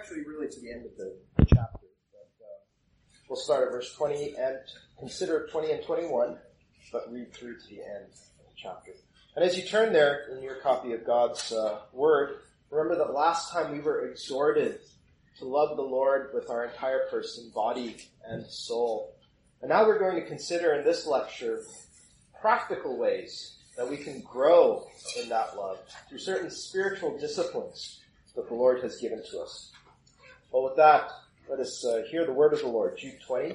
actually really to the end of the chapter. But, we'll start at verse 20 and consider 20 and 21, but read through to the end of the chapter. And as you turn there in your copy of God's Word, remember that last time we were exhorted to love the Lord with our entire person, body, and soul. And now we're going to consider in this lecture practical ways that we can grow in that love through certain spiritual disciplines that the Lord has given to us. Well, with that, let us hear the word of the Lord. Jude 20.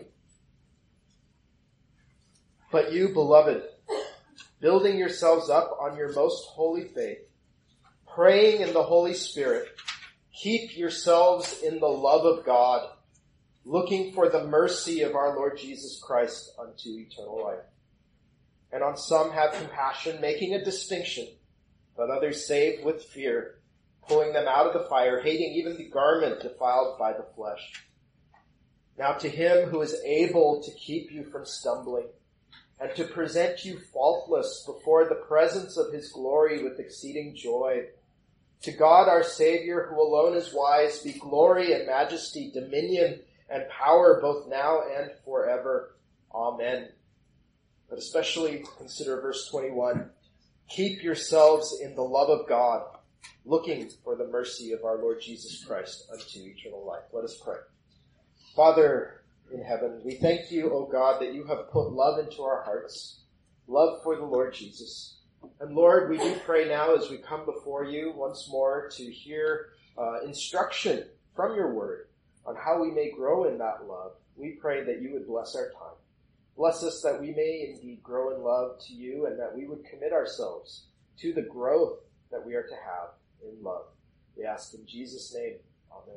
But you, beloved, building yourselves up on your most holy faith, praying in the Holy Spirit, keep yourselves in the love of God, looking for the mercy of our Lord Jesus Christ unto eternal life. And on some have compassion, making a distinction, but others save with fear, pulling them out of the fire, hating even the garment defiled by the flesh. Now to him who is able to keep you from stumbling, and to present you faultless before the presence of his glory with exceeding joy, to God our Savior, who alone is wise, be glory and majesty, dominion and power both now and forever. Amen. But especially consider verse 21. Keep yourselves in the love of God, looking for the mercy of our Lord Jesus Christ unto eternal life. Let us pray. Father in heaven, we thank you, O God, that you have put love into our hearts, love for the Lord Jesus. And Lord, we do pray now as we come before you once more to hear instruction from your word on how we may grow in that love. We pray that you would bless our time. Bless us that we may indeed grow in love to you and that we would commit ourselves to the growth that we are to have in love. We ask in Jesus' name. Amen.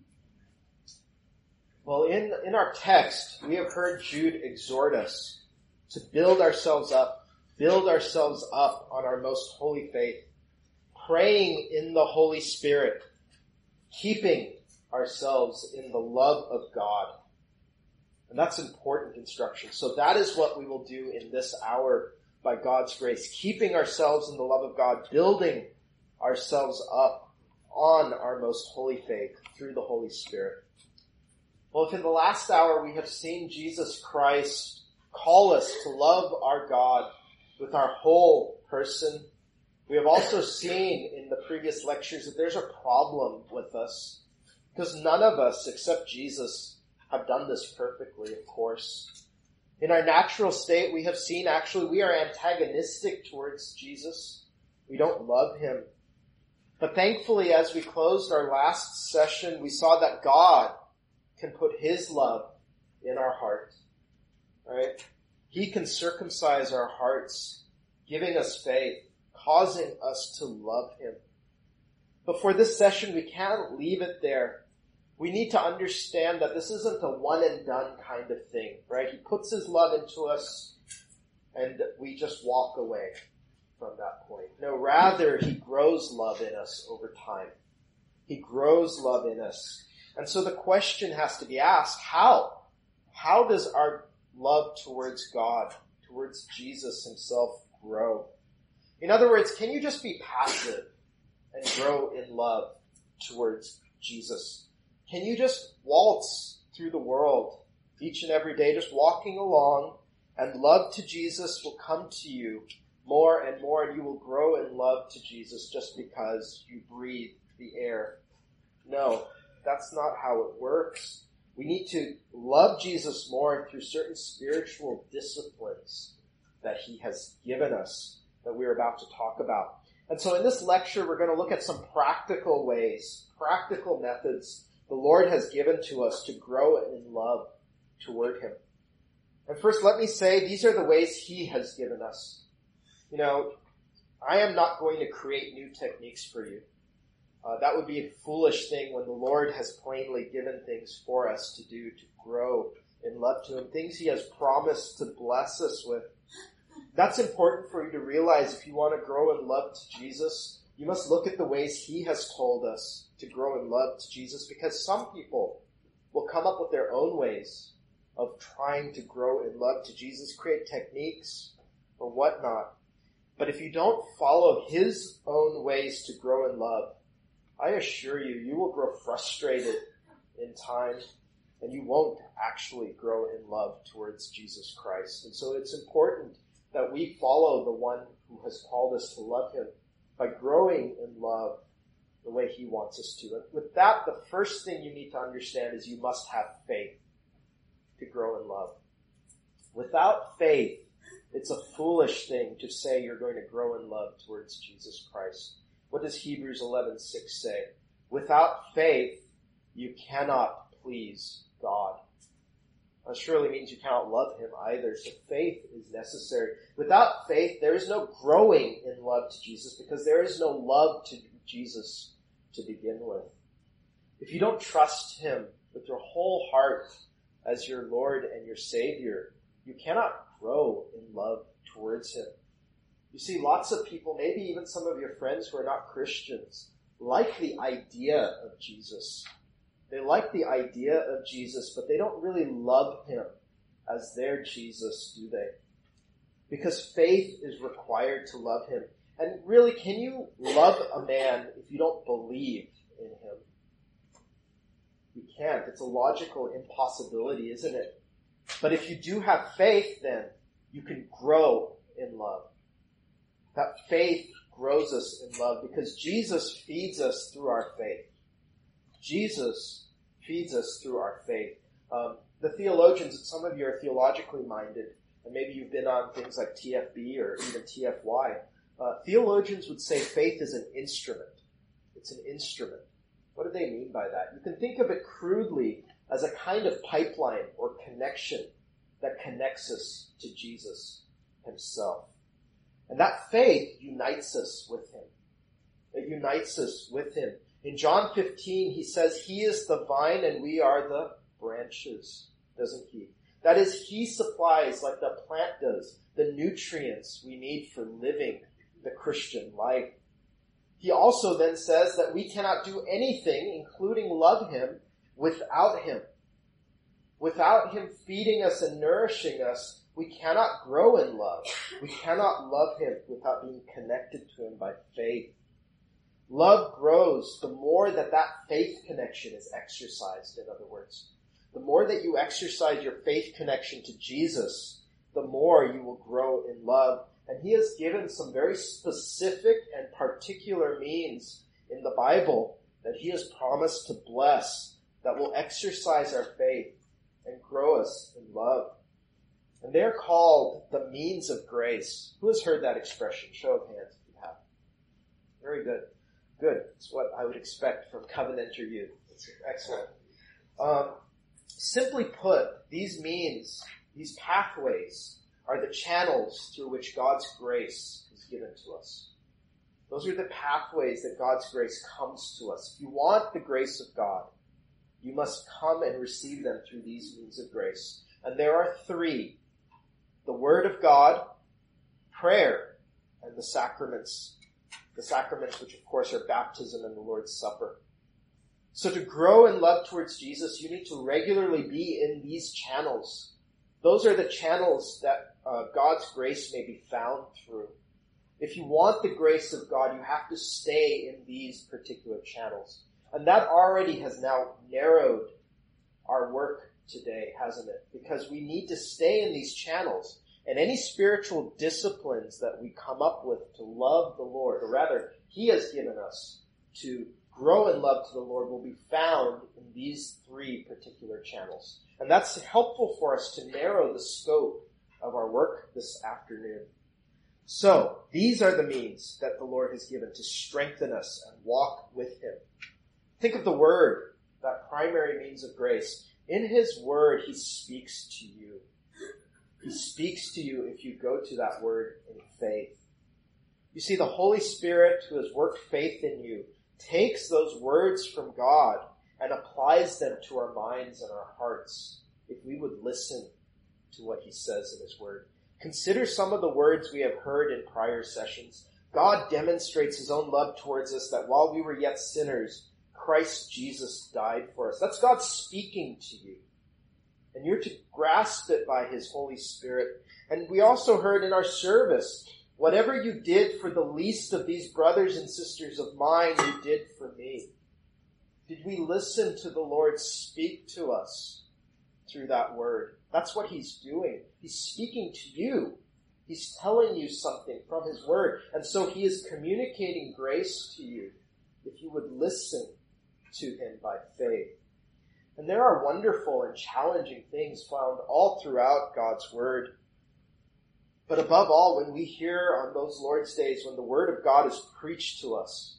Well, in our text, we have heard Jude exhort us to build ourselves up on our most holy faith, praying in the Holy Spirit, keeping ourselves in the love of God. And that's important instruction. So that is what we will do in this hour by God's grace, keeping ourselves in the love of God, building ourselves up on our most holy faith through the Holy Spirit. Well, if in the last hour we have seen Jesus Christ call us to love our God with our whole person, we have also seen in the previous lectures that there's a problem with us, because none of us except Jesus have done this perfectly, of course. In our natural state, we have seen actually we are antagonistic towards Jesus. We don't love him. But thankfully, as we closed our last session, we saw that God can put his love in our heart. Right? He can circumcise our hearts, giving us faith, causing us to love him. But for this session, we can't leave it there. We need to understand that this isn't a one and done kind of thing, right? He puts his love into us and we just walk away from that point. No, rather he grows love in us over time. He grows love in us. And so the question has to be asked, how? How does our love towards God, towards Jesus himself grow? In other words, can you just be passive and grow in love towards Jesus? Can you just waltz through the world each and every day, just walking along, and love to Jesus will come to you more and more, and you will grow in love to Jesus just because you breathe the air? No, that's not how it works. We need to love Jesus more through certain spiritual disciplines that he has given us that we're about to talk about. And so in this lecture, we're going to look at some practical ways, practical methods the Lord has given to us to grow in love toward him. And first, let me say, these are the ways he has given us. You know, I am not going to create new techniques for you. That would be a foolish thing when the Lord has plainly given things for us to do to grow in love to him, things he has promised to bless us with. That's important for you to realize. If you want to grow in love to Jesus, you must look at the ways he has told us to grow in love to Jesus, because some people will come up with their own ways of trying to grow in love to Jesus, create techniques or whatnot. But if you don't follow his own ways to grow in love, I assure you, you will grow frustrated in time, and you won't actually grow in love towards Jesus Christ. And so it's important that we follow the one who has called us to love him by growing in love the way he wants us to. And with that, the first thing you need to understand is you must have faith to grow in love. Without faith, it's a foolish thing to say you're going to grow in love towards Jesus Christ. What does Hebrews 11:6 say? Without faith, you cannot please God. That surely means you cannot love him either, so faith is necessary. Without faith, there is no growing in love to Jesus because there is no love to Jesus to begin with. If you don't trust him with your whole heart as your Lord and your Savior, you cannot grow in love towards him. You see, lots of people, maybe even some of your friends who are not Christians, like the idea of Jesus. They like the idea of Jesus, but they don't really love him as their Jesus, do they? Because faith is required to love him. And really, can you love a man if you don't believe in him? You can't. It's a logical impossibility, isn't it? But if you do have faith, then you can grow in love. That faith grows us in love because Jesus feeds us through our faith. Jesus feeds us through our faith. The theologians, some of you are theologically minded, and maybe you've been on things like TFB or even TFY. Theologians would say faith is an instrument. It's an instrument. What do they mean by that? You can think of it crudely as a kind of pipeline or connection that connects us to Jesus himself. And that faith unites us with him. It unites us with him. In John 15, he says, he is the vine and we are the branches, doesn't he? That is, he supplies, like the plant does, the nutrients we need for living the Christian life. He also then says that we cannot do anything, including love him, without him. Without him feeding us and nourishing us, we cannot grow in love. We cannot love him without being connected to him by faith. Love grows the more that faith connection is exercised, in other words. The more that you exercise your faith connection to Jesus, the more you will grow in love. And he has given some very specific and particular means in the Bible that he has promised to bless that will exercise our faith and grow us in love. And they're called the means of grace. Who has heard that expression? Show of hands if you have. Very good. Good. It's what I would expect from Covenanter youth. It's excellent. Simply put, these means, these pathways, are the channels through which God's grace is given to us. Those are the pathways that God's grace comes to us. If you want the grace of God, you must come and receive them through these means of grace. And there are three: the Word of God, prayer, and the sacraments. The sacraments, which of course are baptism and the Lord's Supper. So to grow in love towards Jesus, you need to regularly be in these channels. Those are the channels that God's grace may be found through. If you want the grace of God, you have to stay in these particular channels. And that already has now narrowed our work today, hasn't it? Because we need to stay in these channels. And any spiritual disciplines that we come up with to love the Lord, or rather, he has given us to grow in love to the Lord, will be found in these three particular channels. And that's helpful for us to narrow the scope of our work this afternoon. So, these are the means that the Lord has given to strengthen us and walk with him. Think of the Word, that primary means of grace. In his Word, he speaks to you. He speaks to you if you go to that Word in faith. You see, the Holy Spirit, who has worked faith in you, takes those words from God and applies them to our minds and our hearts if we would listen to what he says in his Word. Consider some of the words we have heard in prior sessions. God demonstrates his own love towards us, that while we were yet sinners, Christ Jesus died for us. That's God speaking to you. And you're to grasp it by his Holy Spirit. And we also heard in our service Whatever you did for the least of these brothers and sisters of mine, you did for me. Did we listen to the Lord speak to us through that word? That's what he's doing. He's speaking to you. He's telling you something from his word. And so he is communicating grace to you if you would listen to him by faith. And there are wonderful and challenging things found all throughout God's word. But above all, when we hear on those Lord's days, when the word of God is preached to us,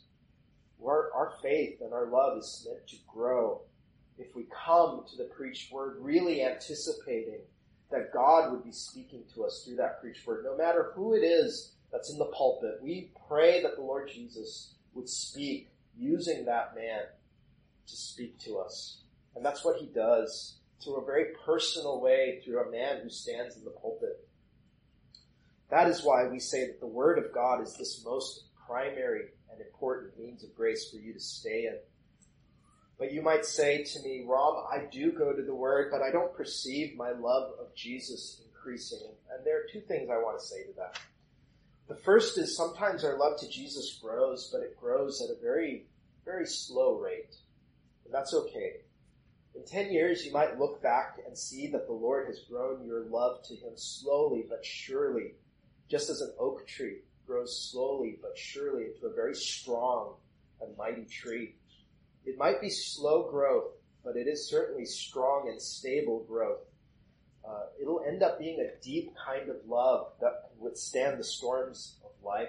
our faith and our love is meant to grow. If we come to the preached word really anticipating that God would be speaking to us through that preached word, no matter who it is that's in the pulpit, we pray that the Lord Jesus would speak using that man to speak to us. And that's what he does through a very personal way, through a man who stands in the pulpit. That is why we say that the word of God is this most primary and important means of grace for you to stay in. But you might say to me, Rob, I do go to the word, but I don't perceive my love of Jesus increasing. And there are two things I want to say to that. The first is sometimes our love to Jesus grows, but it grows at a very, very slow rate. And that's okay. In 10 years, you might look back and see that the Lord has grown your love to him slowly but surely, just as an oak tree grows slowly but surely into a very strong and mighty tree. It might be slow growth, but it is certainly strong and stable growth. It'll end up being a deep kind of love that can withstand the storms of life.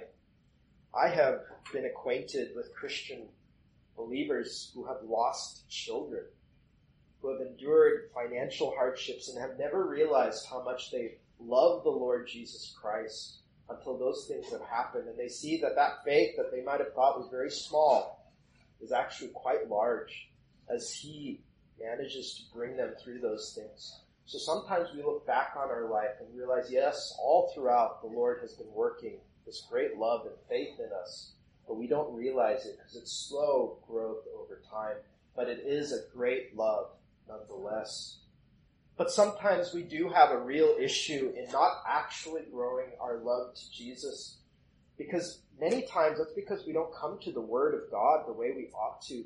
I have been acquainted with Christian believers who have lost children, who have endured financial hardships and have never realized how much they love the Lord Jesus Christ until those things have happened. And they see that that faith that they might have thought was very small is actually quite large as he manages to bring them through those things. So sometimes we look back on our life and realize, yes, all throughout the Lord has been working this great love and faith in us, but we don't realize it because it's slow growth over time. But it is a great love nonetheless. But sometimes we do have a real issue in not actually growing our love to Jesus, because many times that's because we don't come to the Word of God the way we ought to.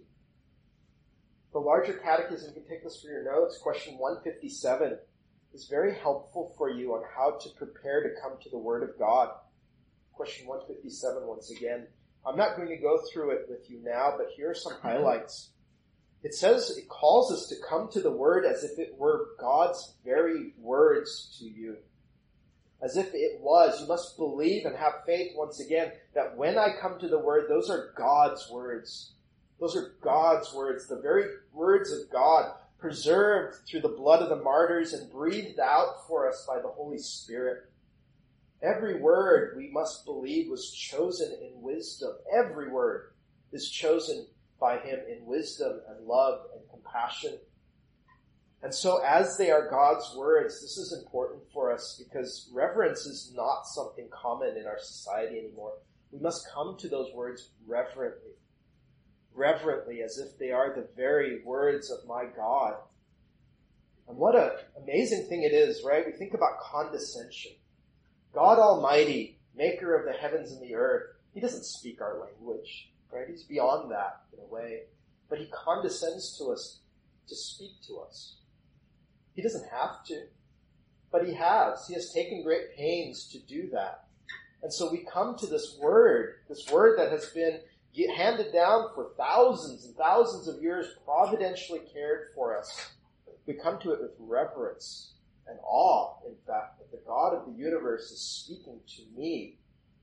The larger catechism, you can take this for your notes, question 157, is very helpful for you on how to prepare to come to the Word of God. Question 157 once again. I'm not going to go through it with you now, but here are some highlights. It says, it calls us to come to the Word as if it were God's very words to you. As if it was. You must believe and have faith once again that when I come to the Word, those are God's words. Those are God's words, the very words of God, preserved through the blood of the martyrs and breathed out for us by the Holy Spirit. Every word, we must believe, was chosen in wisdom. Every word is chosen by him in wisdom and love and compassion. And so as they are God's words, this is important for us because reverence is not something common in our society anymore. We must come to those words reverently. Reverently, as if they are the very words of my God. And what an amazing thing it is, right? We think about condescension. God Almighty, maker of the heavens and the earth, he doesn't speak our language, right? He's beyond that in a way. But he condescends to us to speak to us. He doesn't have to, but he has. He has taken great pains to do that. And so we come to this word that has been handed down for thousands and thousands of years, providentially cared for us. We come to it with reverence and awe, in fact, that the God of the universe is speaking to me,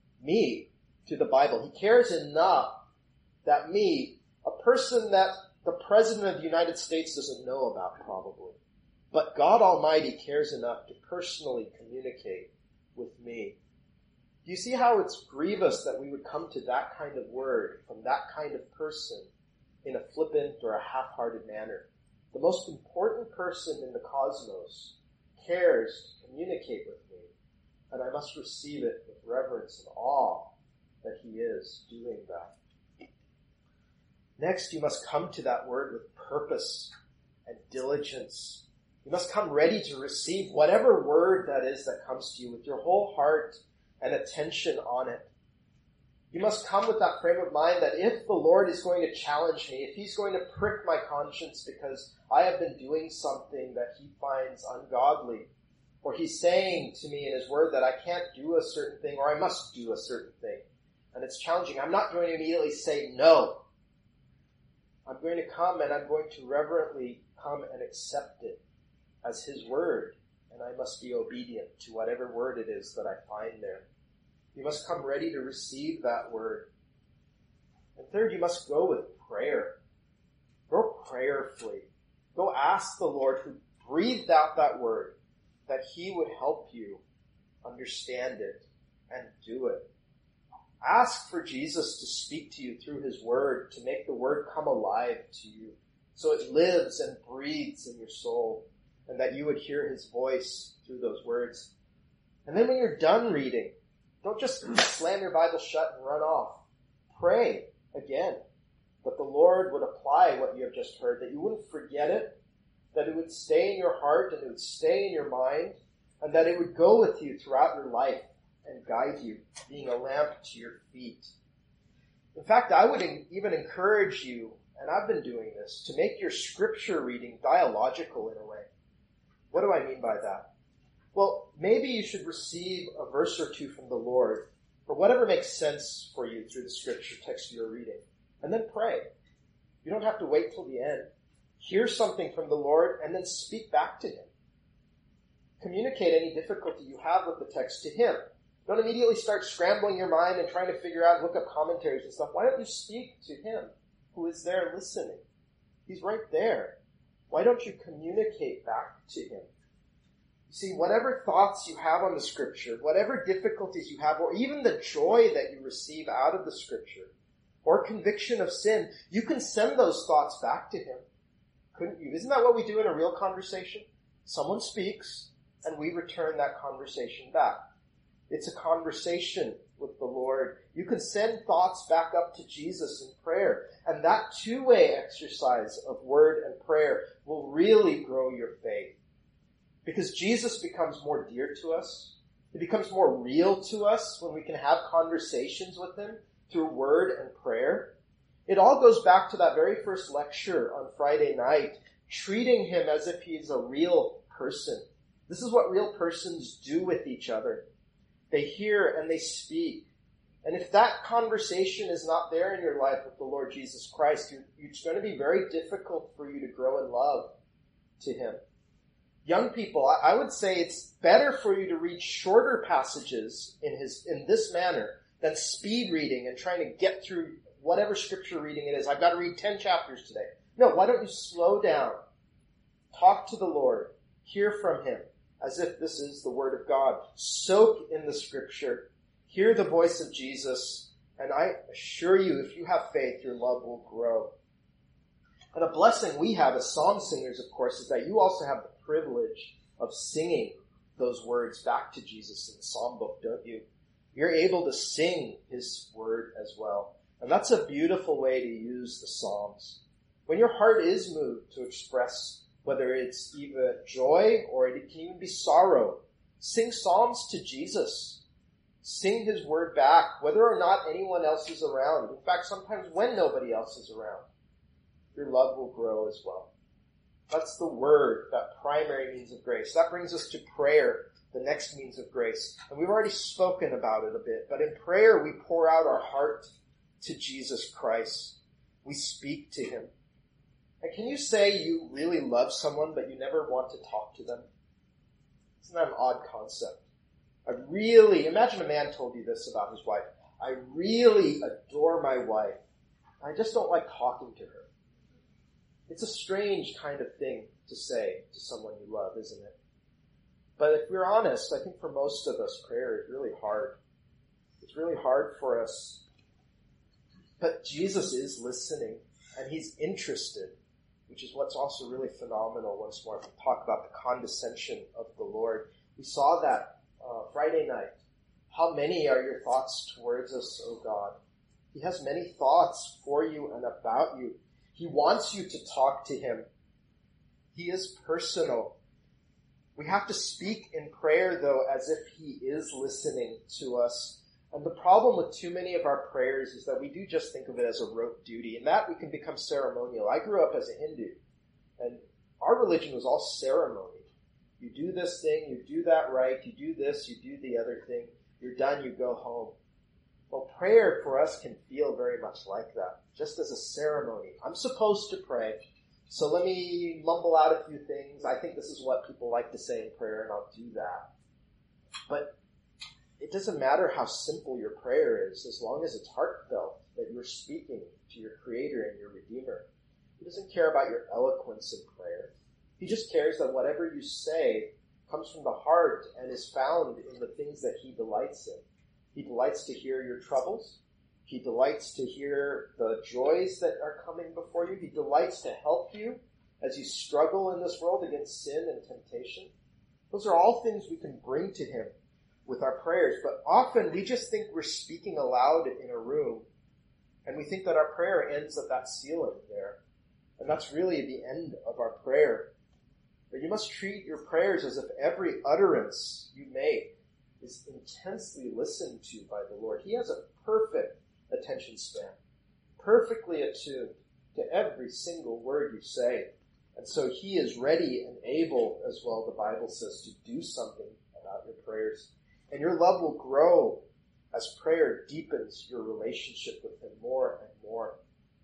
to the Bible. He cares enough that me, a person that the President of the United States doesn't know about probably, but God Almighty cares enough to personally communicate with me. Do you see how it's grievous that we would come to that kind of word from that kind of person in a flippant or a half-hearted manner? The most important person in the cosmos cares to communicate with me, and I must receive it with reverence and awe that he is doing that. Next, you must come to that word with purpose and diligence. You must come ready to receive whatever word that is that comes to you with your whole heart and attention on it. You must come with that frame of mind that if the Lord is going to challenge me, if he's going to prick my conscience because I have been doing something that he finds ungodly, or he's saying to me in his word that I can't do a certain thing or I must do a certain thing, and it's challenging, I'm not going to immediately say no. I'm going to come and I'm going to reverently come and accept it as his word, and I must be obedient to whatever word it is that I find there. You must come ready to receive that word. And third, you must go with prayer. Go prayerfully. Go ask the Lord who breathed out that word that he would help you understand it and do it. Ask for Jesus to speak to you through his word, to make the word come alive to you, so it lives and breathes in your soul, and that you would hear his voice through those words. And then when you're done reading, don't just slam your Bible shut and run off. Pray again that the Lord would apply what you have just heard, that you wouldn't forget it, that it would stay in your heart and it would stay in your mind, and that it would go with you throughout your life and guide you, being a lamp to your feet. In fact, I would even encourage you, and I've been doing this, to make your scripture reading dialogical in a way. What do I mean by that? Well, maybe you should receive a verse or two from the Lord, or whatever makes sense for you through the scripture text you're reading, and then pray. You don't have to wait till the end. Hear something from the Lord, and then speak back to him. Communicate any difficulty you have with the text to him. Don't immediately start scrambling your mind and trying to figure out and look up commentaries and stuff. Why don't you speak to him who is there listening? He's right there. Why don't you communicate back to him? You see, whatever thoughts you have on the scripture, whatever difficulties you have, or even the joy that you receive out of the scripture, or conviction of sin, you can send those thoughts back to him. Couldn't you? Isn't that what we do in a real conversation? Someone speaks, and we return that conversation back. It's a conversation with the Lord. You can send thoughts back up to Jesus in prayer. And that two-way exercise of word and prayer will really grow your faith. Because Jesus becomes more dear to us. He becomes more real to us when we can have conversations with him through word and prayer. It all goes back to that very first lecture on Friday night, treating him as if he's a real person. This is what real persons do with each other. They hear and they speak. And if that conversation is not there in your life with the Lord Jesus Christ, it's going to be very difficult for you to grow in love to him. Young people, I would say it's better for you to read shorter passages in this manner than speed reading and trying to get through whatever scripture reading it is. I've got to read 10 chapters today. No, why don't you slow down? Talk to the Lord. Hear from him as if this is the word of God. Soak in the scripture. Hear the voice of Jesus. And I assure you, if you have faith, your love will grow. And a blessing we have as psalm singers, of course, is that you also have the privilege of singing those words back to Jesus in the psalm book, don't you? You're able to sing his word as well. And that's a beautiful way to use the Psalms. When your heart is moved to express whether it's even joy or it can even be sorrow, sing psalms to Jesus. Sing his word back, whether or not anyone else is around. In fact, sometimes when nobody else is around, your love will grow as well. That's the word, that primary means of grace. That brings us to prayer, the next means of grace. And we've already spoken about it a bit, but in prayer we pour out our heart to Jesus Christ. We speak to him. And can you say you really love someone, but you never want to talk to them? Isn't that an odd concept? Imagine a man told you this about his wife. I really adore my wife. I just don't like talking to her. It's a strange kind of thing to say to someone you love, isn't it? But if we're honest, I think for most of us, prayer is really hard. It's really hard for us. But Jesus is listening, and he's interested, which is what's also really phenomenal once more. We talk about the condescension of the Lord. We saw that Friday night. How many are your thoughts towards us, O God? He has many thoughts for you and about you. He wants you to talk to him. He is personal. We have to speak in prayer, though, as if he is listening to us. And the problem with too many of our prayers is that we do just think of it as a rote duty, and that we can become ceremonial. I grew up as a Hindu, and our religion was all ceremony. You do this thing, you do that right, you do this, you do the other thing, you're done, you go home. Well, prayer for us can feel very much like that, just as a ceremony. I'm supposed to pray, so let me mumble out a few things. I think this is what people like to say in prayer, and I'll do that. But it doesn't matter how simple your prayer is, as long as it's heartfelt, that you're speaking to your Creator and your Redeemer. He doesn't care about your eloquence in prayer. He just cares that whatever you say comes from the heart and is found in the things that he delights in. He delights to hear your troubles. He delights to hear the joys that are coming before you. He delights to help you as you struggle in this world against sin and temptation. Those are all things we can bring to him with our prayers, but often we just think we're speaking aloud in a room, and we think that our prayer ends at that ceiling there. And that's really the end of our prayer. But you must treat your prayers as if every utterance you make is intensely listened to by the Lord. He has a perfect attention span, perfectly attuned to every single word you say. And so he is ready and able, as well, the Bible says, to do something about your prayers. And your love will grow as prayer deepens your relationship with him more and more.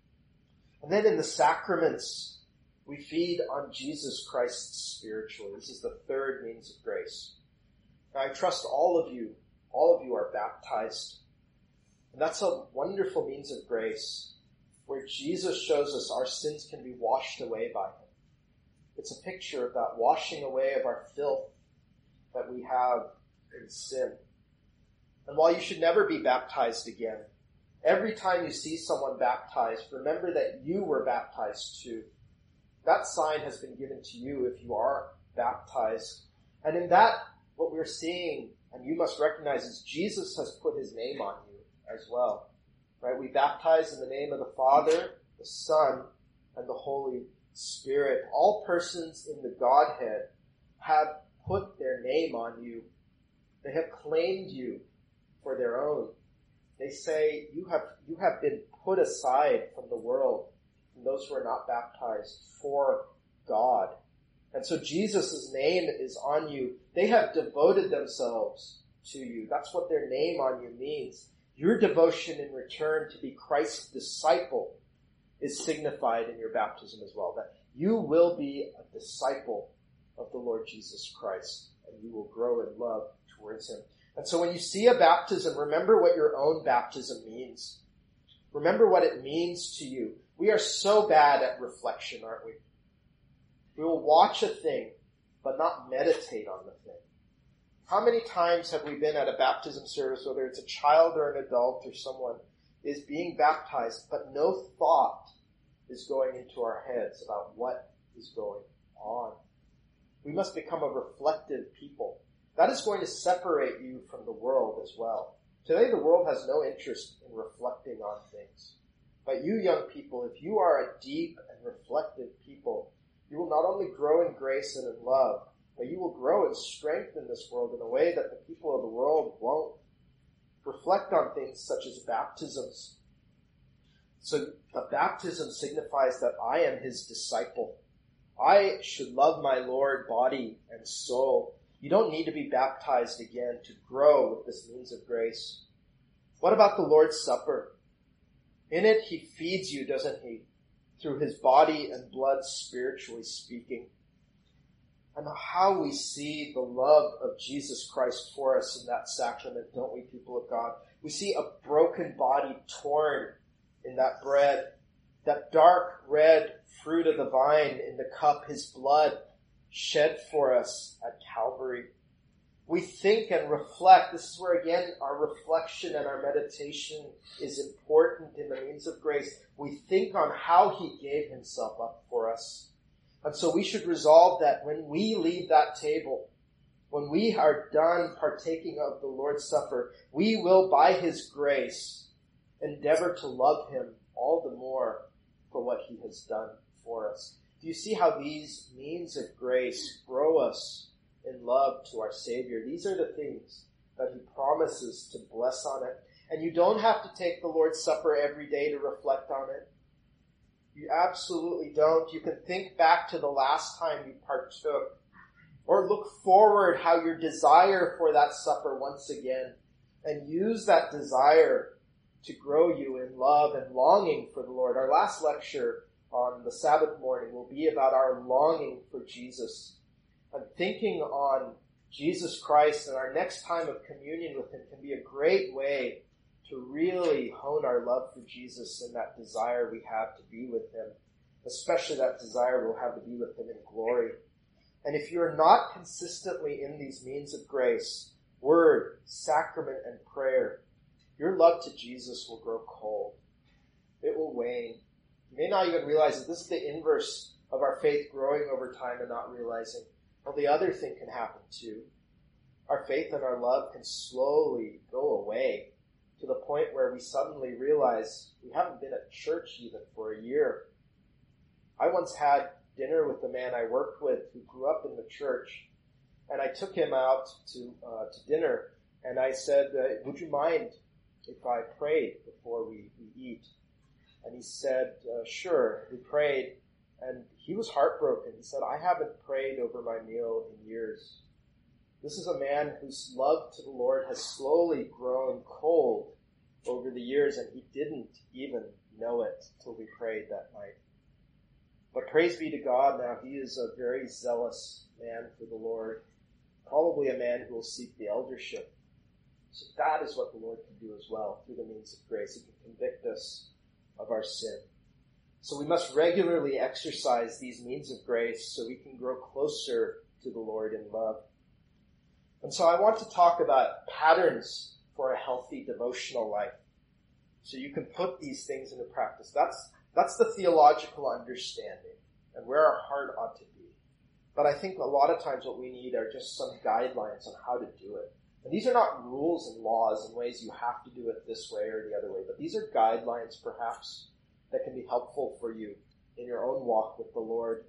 And then in the sacraments, we feed on Jesus Christ spiritually. This is the third means of grace. Now, I trust all of you are baptized. And that's a wonderful means of grace, where Jesus shows us our sins can be washed away by him. It's a picture of that washing away of our filth that we have in sin. And while you should never be baptized again, every time you see someone baptized, remember that you were baptized too. That sign has been given to you if you are baptized. And in that, what we're seeing, and you must recognize, is Jesus has put his name on you as well. Right? We baptize in the name of the Father, the Son, and the Holy Spirit. All persons in the Godhead have put their name on you. They have claimed you for their own. They say, you have been put aside from the world, from those who are not baptized, for God. And so Jesus' name is on you. They have devoted themselves to you. That's what their name on you means. Your devotion in return to be Christ's disciple is signified in your baptism as well. That you will be a disciple of the Lord Jesus Christ, and you will grow in love towards him. And so when you see a baptism, remember what your own baptism means. Remember what it means to you. We are so bad at reflection, aren't we? We will watch a thing, but not meditate on the thing. How many times have we been at a baptism service, whether it's a child or an adult or someone is being baptized, but no thought is going into our heads about what is going on? We must become a reflective people. That is going to separate you from the world as well. Today the world has no interest in reflecting on things. But you young people, if you are a deep and reflective people, you will not only grow in grace and in love, but you will grow in strength in this world in a way that the people of the world won't. Reflect on things such as baptisms. So a baptism signifies that I am his disciple. I should love my Lord body and soul. You don't need to be baptized again to grow with this means of grace. What about the Lord's Supper? In it, he feeds you, doesn't he? Through his body and blood, spiritually speaking. And how we see the love of Jesus Christ for us in that sacrament, don't we, people of God? We see a broken body torn in that bread, that dark red fruit of the vine in the cup, his blood shed for us at Calvary. We think and reflect. This is where, again, our reflection and our meditation is important in the means of grace. We think on how he gave himself up for us. And so we should resolve that when we leave that table, when we are done partaking of the Lord's Supper, we will, by his grace, endeavor to love him all the more for what he has done for us. Do you see how these means of grace grow us in love to our Savior. These are the things that he promises to bless on it. And you don't have to take the Lord's Supper every day to reflect on it. You absolutely don't. You can think back to the last time you partook, or look forward how your desire for that supper once again, and use that desire to grow you in love and longing for the Lord. Our last lecture on the Sabbath morning will be about our longing for Jesus. And thinking on Jesus Christ and our next time of communion with him can be a great way to really hone our love for Jesus and that desire we have to be with him, especially that desire we'll have to be with him in glory. And if you're not consistently in these means of grace, word, sacrament, and prayer, your love to Jesus will grow cold. It will wane. You may not even realize that this is the inverse of our faith growing over time and not realizing. Well, the other thing can happen too. Our faith and our love can slowly go away to the point where we suddenly realize we haven't been at church even for a year. I once had dinner with a man I worked with who grew up in the church, and I took him out to dinner, and I said, would you mind if I prayed before we eat? And he said, sure. We prayed, and he was heartbroken. He said, I haven't prayed over my meal in years. This is a man whose love to the Lord has slowly grown cold over the years, and he didn't even know it till we prayed that night. But praise be to God, now he is a very zealous man for the Lord, probably a man who will seek the eldership. So that is what the Lord can do as well through the means of grace. He can convict us of our sin. So we must regularly exercise these means of grace so we can grow closer to the Lord in love. And so I want to talk about patterns for a healthy devotional life. So you can put these things into practice. That's the theological understanding and where our heart ought to be. But I think a lot of times what we need are just some guidelines on how to do it. And these are not rules and laws and ways you have to do it this way or the other way, but these are guidelines perhaps that can be helpful for you in your own walk with the Lord.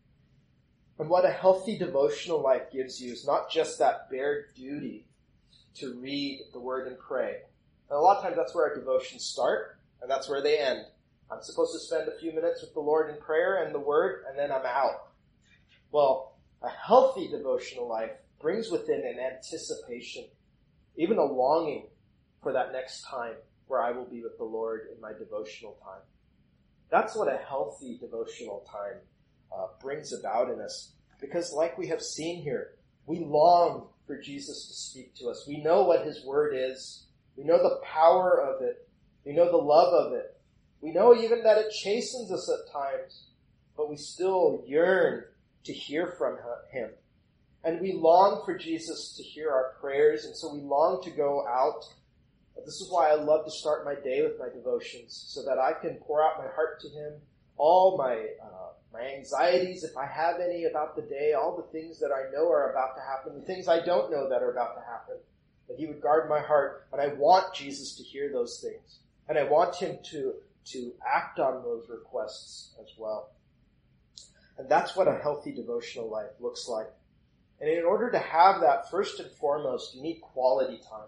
And what a healthy devotional life gives you is not just that bare duty to read the Word and pray. And a lot of times that's where our devotions start, and that's where they end. I'm supposed to spend a few minutes with the Lord in prayer and the Word, and then I'm out. Well, a healthy devotional life brings within an anticipation, even a longing for that next time where I will be with the Lord in my devotional time. That's what a healthy devotional time brings about in us. Because like we have seen here, we long for Jesus to speak to us. We know what his word is. We know the power of it. We know the love of it. We know even that it chastens us at times, but we still yearn to hear from him. And we long for Jesus to hear our prayers, and so we long to go out. This is why I love to start my day with my devotions, so that I can pour out my heart to him, all my anxieties, if I have any, about the day, all the things that I know are about to happen, the things I don't know that are about to happen, that he would guard my heart. And I want Jesus to hear those things. And I want him to act on those requests as well. And that's what a healthy devotional life looks like. And in order to have that, first and foremost, you need quality time.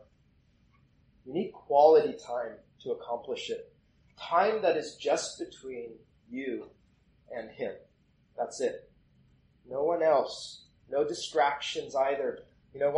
You need quality time to accomplish it. Time that is just between you and him. That's it. No one else. No distractions either. You know,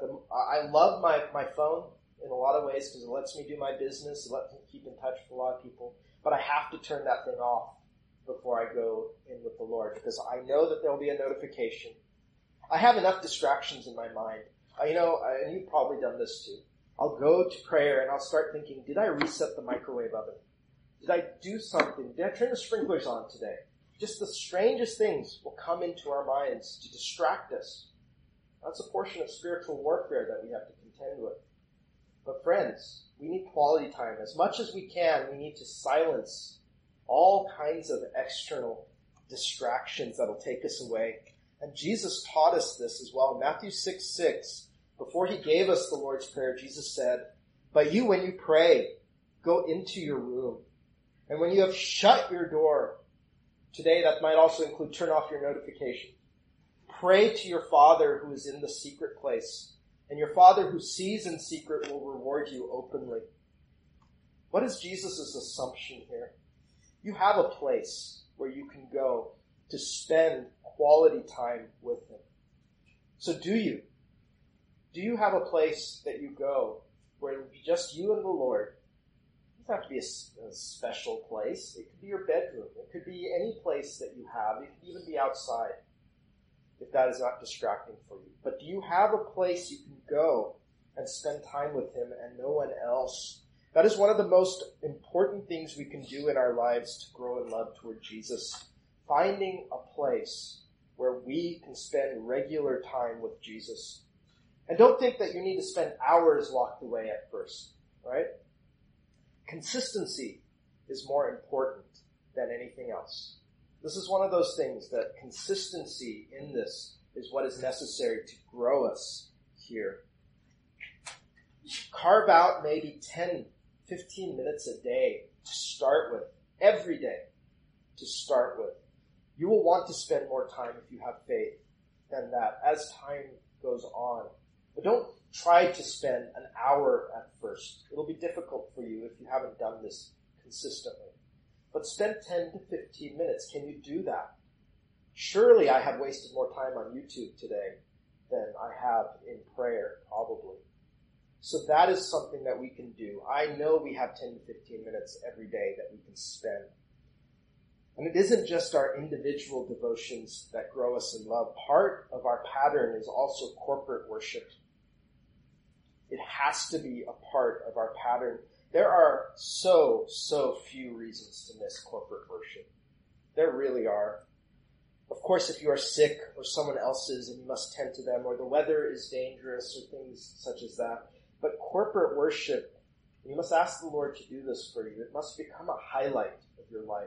I love my phone in a lot of ways because it lets me do my business. It lets me keep in touch with a lot of people. But I have to turn that thing off before I go in with the Lord, because I know that there will be a notification. I have enough distractions in my mind. And you've probably done this too. I'll go to prayer and I'll start thinking, did I reset the microwave oven? Did I do something? Did I turn the sprinklers on today? Just the strangest things will come into our minds to distract us. That's a portion of spiritual warfare that we have to contend with. But friends, we need quality time. As much as we can, we need to silence all kinds of external distractions that'll take us away. And Jesus taught us this as well. Matthew 6:6, before he gave us the Lord's Prayer, Jesus said, "But you, when you pray, go into your room. And when you have shut your door," today that might also include turn off your notification, Pray to your Father who is in the secret place, and your Father who sees in secret will reward you openly. What is Jesus' assumption here? You have a place where you can go to spend quality time with him. So do you? Do you have a place that you go where it will be just you and the Lord? It doesn't have to be a special place. It could be your bedroom. It could be any place that you have. It could even be outside, if that is not distracting for you. But do you have a place you can go and spend time with him and no one else? That is one of the most important things we can do in our lives to grow in love toward Jesus. Finding a place where we can spend regular time with Jesus. And don't think that you need to spend hours locked away at first, right? Consistency is more important than anything else. This is one of those things that consistency in this is what is necessary to grow us here. Carve out maybe 10, 15 minutes a day to start with, every day to start with. You will want to spend more time if you have faith than that as time goes on. But don't try to spend an hour at first. It'll be difficult for you if you haven't done this consistently. But spend 10 to 15 minutes. Can you do that? Surely I have wasted more time on YouTube today than I have in prayer, probably. So that is something that we can do. I know we have 10 to 15 minutes every day that we can spend. And it isn't just our individual devotions that grow us in love. Part of our pattern is also corporate worship. It has to be a part of our pattern. There are so few reasons to miss corporate worship. There really are. Of course, if you are sick or someone else is and you must tend to them, or the weather is dangerous or things such as that. But corporate worship, you must ask the Lord to do this for you. It must become a highlight of your life.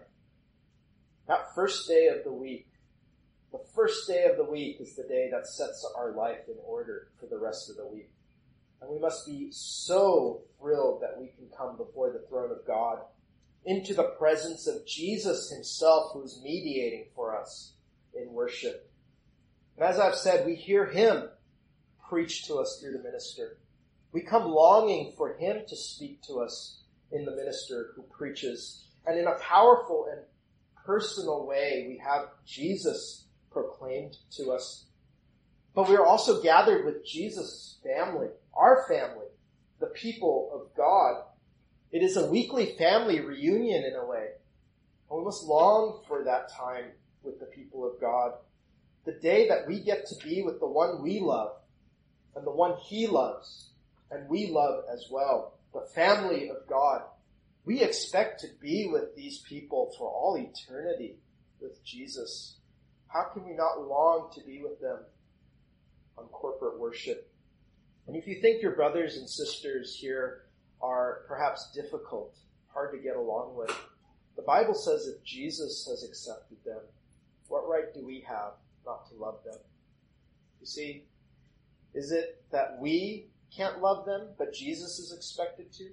That first day of the week, the first day of the week is the day that sets our life in order for the rest of the week. And we must be so thrilled that we can come before the throne of God, into the presence of Jesus himself, who is mediating for us in worship. And as I've said, we hear him preach to us through the minister. We come longing for him to speak to us in the minister who preaches. And in a powerful and personal way, we have Jesus proclaimed to us. But we are also gathered with Jesus' family, our family, the people of God. It is a weekly family reunion in a way. And we must long for that time with the people of God. The day that we get to be with the one we love and the one he loves and we love as well, the family of God. We expect to be with these people for all eternity with Jesus. How can we not long to be with them on corporate worship? And if you think your brothers and sisters here are perhaps difficult, hard to get along with, the Bible says if Jesus has accepted them, what right do we have not to love them? You see, is it that we can't love them, but Jesus is expected to?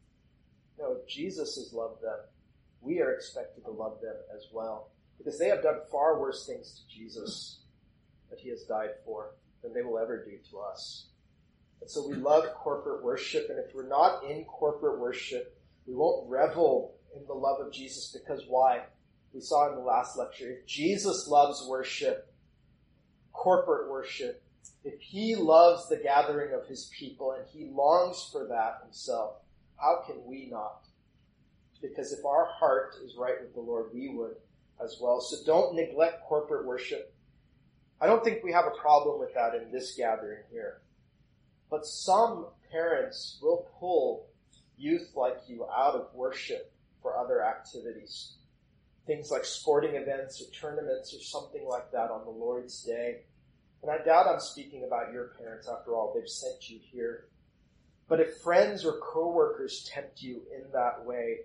No, if Jesus has loved them, we are expected to love them as well. Because they have done far worse things to Jesus that he has died for than they will ever do to us. And so we love corporate worship, and if we're not in corporate worship, we won't revel in the love of Jesus, because why? We saw in the last lecture, if Jesus loves worship, corporate worship, if he loves the gathering of his people and he longs for that himself, how can we not? Because if our heart is right with the Lord, we would as well. So don't neglect corporate worship. I don't think we have a problem with that in this gathering here. But some parents will pull youth like you out of worship for other activities. Things like sporting events or tournaments or something like that on the Lord's Day. And I doubt I'm speaking about your parents. After all, they've sent you here. But if friends or coworkers tempt you in that way,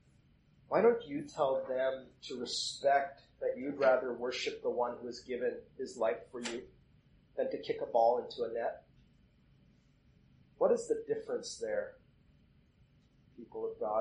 why don't you tell them to respect that you'd rather worship the one who has given his life for you than to kick a ball into a net? What is the difference there, people of God?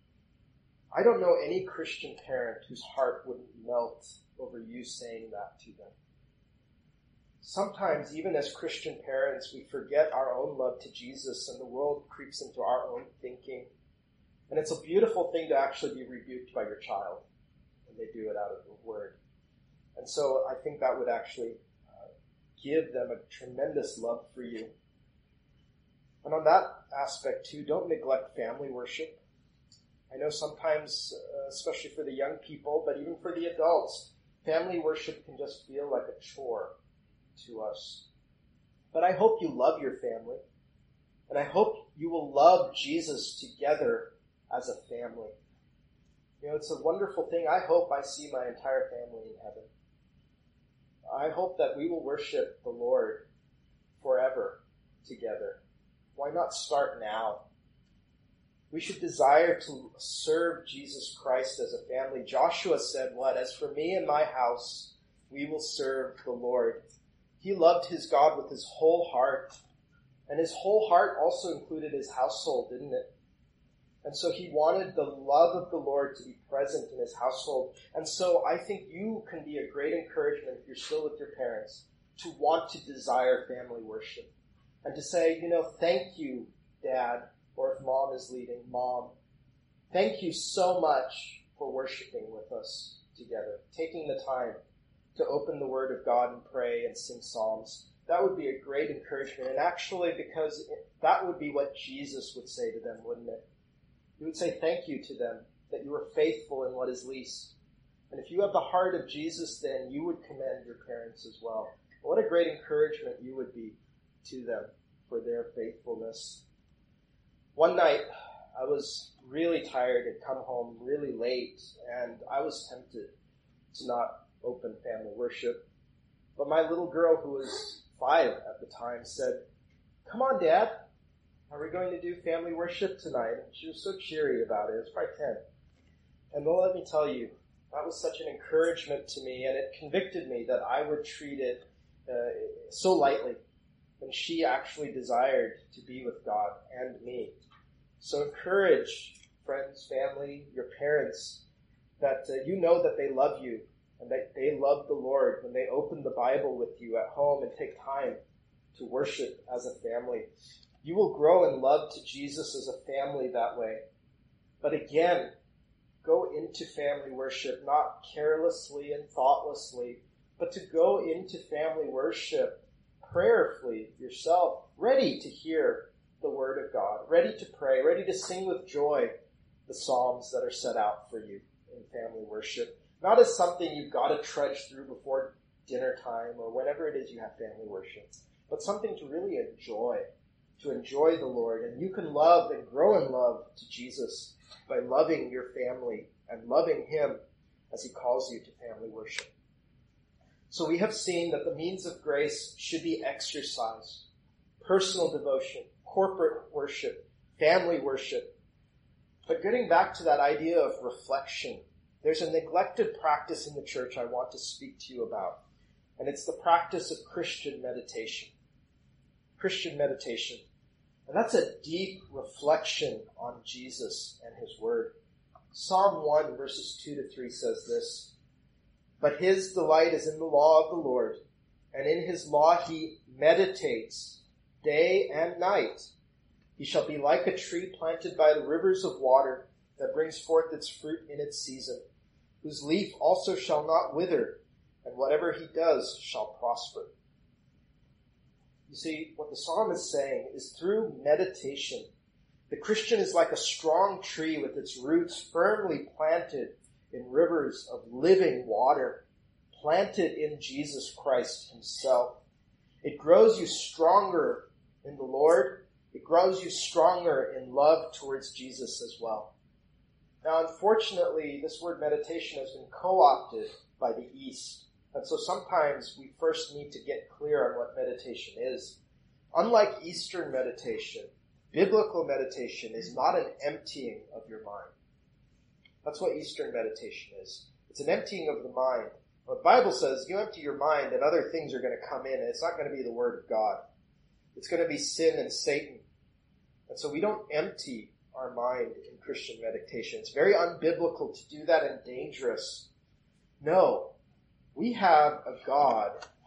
I don't know any Christian parent whose heart wouldn't melt over you saying that to them. sometimes, even as Christian parents, we forget our own love to Jesus and the world creeps into our own thinking. And it's a beautiful thing to actually be rebuked by your child when they do it out of the Word. And so I think that would actually give them a tremendous love for you. And on that aspect too, don't neglect family worship. I know sometimes, especially for the young people, but even for the adults, family worship can just feel like a chore to us. But I hope you love your family, and I hope you will love Jesus together as a family. You know, it's a wonderful thing. I hope I see my entire family in heaven. I hope that we will worship the Lord forever together. Why not start now? We should desire to serve Jesus Christ as a family. Joshua said, "What? As for me and my house, we will serve the Lord." He loved his God with his whole heart. And his whole heart also included his household, didn't it? And so he wanted the love of the Lord to be present in his household. And so I think you can be a great encouragement if you're still with your parents to want to desire family worship. And to say, you know, thank you, Dad, or if Mom is leading, Mom, thank you so much for worshiping with us together, taking the time to open the Word of God and pray and sing psalms. That would be a great encouragement. And actually, because that would be what Jesus would say to them, wouldn't it? He would say thank you to them, that you were faithful in what is least. And if you have the heart of Jesus, then you would commend your parents as well. What a great encouragement you would be to them for their faithfulness. One night, I was really tired, had come home really late, and I was tempted to not open family worship. But my little girl, who was 5 at the time, said, "Come on, Dad, are we going to do family worship tonight?" And she was so cheery about it. It was probably 10. And well, let me tell you, that was such an encouragement to me, and it convicted me that I would treat it so lightly when she actually desired to be with God and me. So encourage friends, family, your parents, that you know that they love you and that they love the Lord when they open the Bible with you at home and take time to worship as a family. You will grow in love to Jesus as a family that way. But again, go into family worship not carelessly and thoughtlessly, but to go into family worship prayerfully yourself, ready to hear the Word of God, ready to pray, ready to sing with joy the psalms that are set out for you in family worship. Not as something you've got to trudge through before dinner time or whenever it is you have family worship, but something to really enjoy the Lord. And you can love and grow in love to Jesus by loving your family and loving Him as He calls you to family worship. So we have seen that the means of grace should be exercised. Personal devotion, corporate worship, family worship. But getting back to that idea of reflection, there's a neglected practice in the church I want to speak to you about. And it's the practice of Christian meditation. Christian meditation. And that's a deep reflection on Jesus and His Word. Psalm 1 verses 2 to 3 says this, "But his delight is in the law of the Lord, and in His law he meditates day and night. He shall be like a tree planted by the rivers of water that brings forth its fruit in its season, whose leaf also shall not wither, and whatever he does shall prosper." You see, what the psalm is saying is through meditation, the Christian is like a strong tree with its roots firmly planted in rivers of living water, planted in Jesus Christ Himself. It grows you stronger in the Lord. It grows you stronger in love towards Jesus as well. Now, unfortunately, this word meditation has been co-opted by the East. And so sometimes we first need to get clear on what meditation is. Unlike Eastern meditation, biblical meditation is not an emptying of your mind. That's what Eastern meditation is. It's an emptying of the mind. Well, the Bible says you empty your mind and other things are going to come in, and it's not going to be the Word of God. It's going to be sin and Satan. And so we don't empty our mind in Christian meditation. It's very unbiblical to do that and dangerous. No, we have a God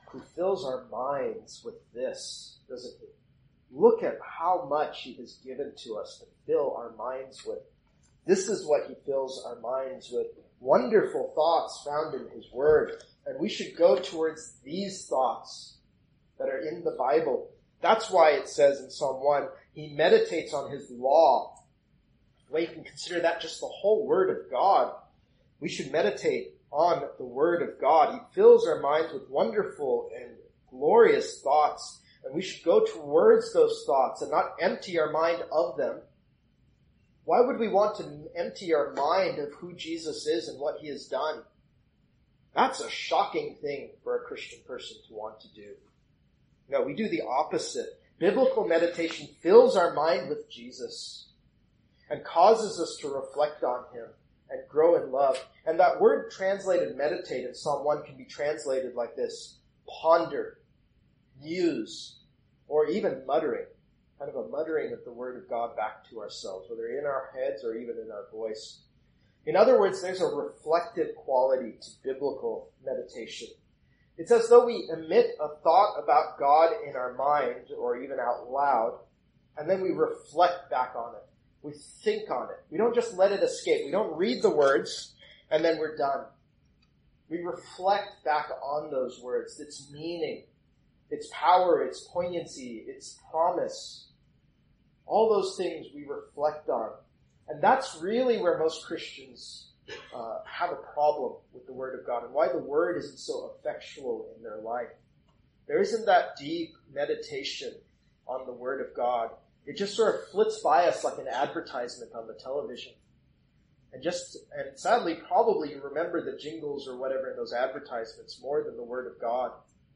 who fills our minds with this, doesn't he? Look at how much he has given to us to fill our minds with. This is what he fills our minds with. Wonderful thoughts found in his word. And we should go towards these thoughts that are in the Bible. That's why it says in Psalm 1, he meditates on his law. Well, you can consider that just the whole word of God. We should meditate on the word of God. He fills our minds with wonderful and glorious thoughts. And we should go towards those thoughts and not empty our mind of them. Why would we want to empty our mind of who Jesus is and what he has done? That's a shocking thing for a Christian person to want to do. No, we do the opposite. Biblical meditation fills our mind with Jesus and causes us to reflect on him and grow in love. And that word translated meditate in Psalm 1 can be translated like this: ponder, muse, or even muttering. Kind of a muttering of the word of God back to ourselves, whether in our heads or even in our voice. In other words, there's a reflective quality to biblical meditation. It's as though we emit a thought about God in our mind, or even out loud, and then we reflect back on it. We think on it. We don't just let it escape. We don't read the words, and then we're done. We reflect back on those words, its meaning, its power, its poignancy, its promise. All those things we reflect on. And that's really where most Christians have a problem with the Word of God, and why the Word isn't so effectual in their life. There isn't that deep meditation on the Word of God. It just sort of flits by us like an advertisement on the television. And sadly, probably you remember the jingles or whatever in those advertisements more than the Word of God.